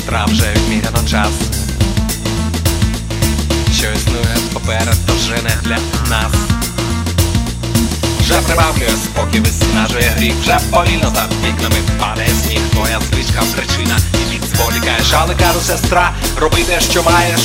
сестра, вже відміряно час, що існує поперед, то вже не для нас. Вже приваблює спокій, виснажує гріх, вже повільно за вікнами падає сніг. Твоя звичка причина, і від зволікаєш, але кажу, сестра, роби те, що маєш.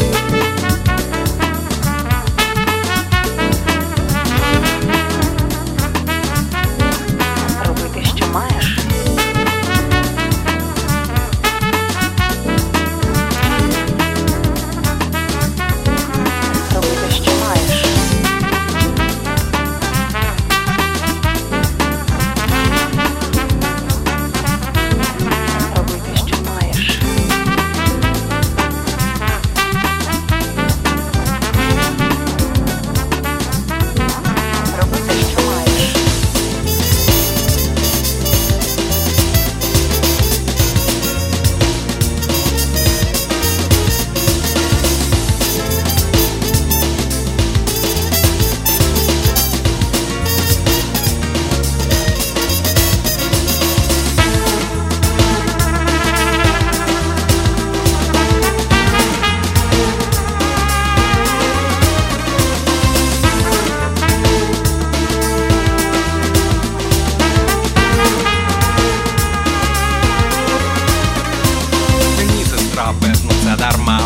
Певно, це дарма.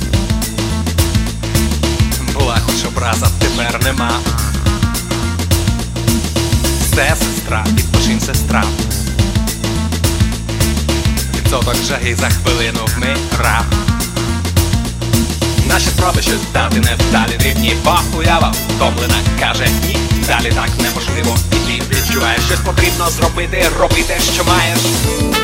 Була хоч образа, тепер нема. Все, сестра, відпочинь, сестра. Відсоток жаги за хвилину вмирав. Наші спроби щось дати невдалі дрібні, бо уява втомлена каже ні. Далі так неможливо, і ти відчуваєш, щось потрібно зробити, роби те, що маєш.